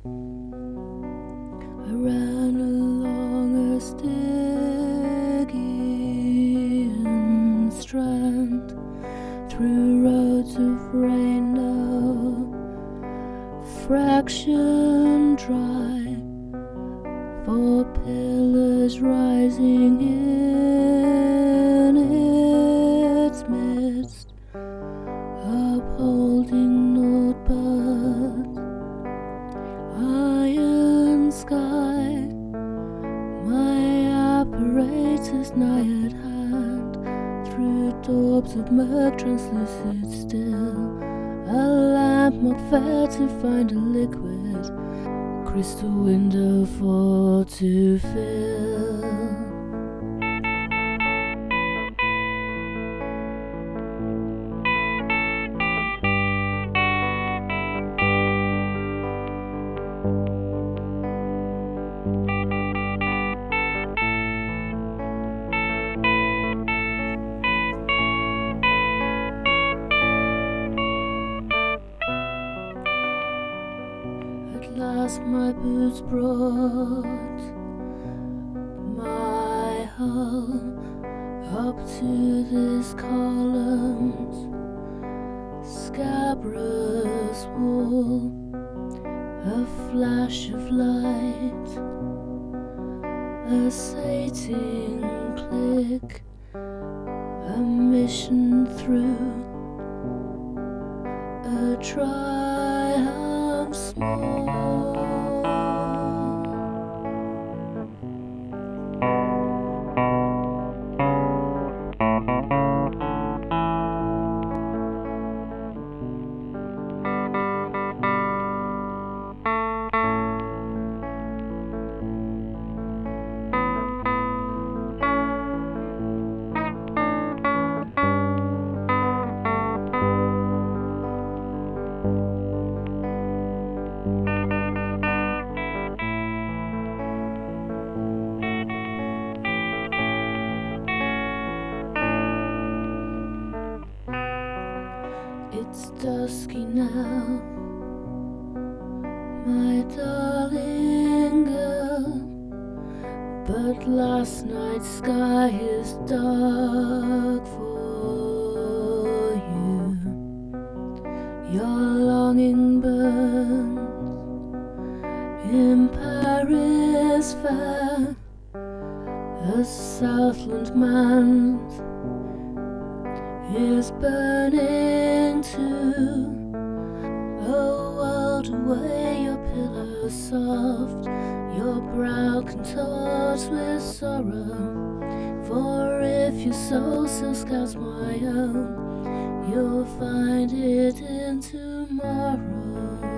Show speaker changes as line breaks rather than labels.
I ran along a Stygian strand, through roads of rain now fraction dry, four pillars rising in its midst, upholding naught but iron sky. My apparatus nigh at hand, through daubs of murk translucid still, a lamp mock fair to find a liquid crystal window for to fill. At last my boots brought my hull up to this column's scabrous wall, a flash of light, a sating click, a mission through, a triumph small. It's dusky now, my darling girl, but last night's sky is dark for you. Your longing burns in Paris fair, a Southland man's is burning too. A world away, your pillow soft, your brow contorts with sorrow. For if your soul still scouts my own, you'll find it in tomorrow.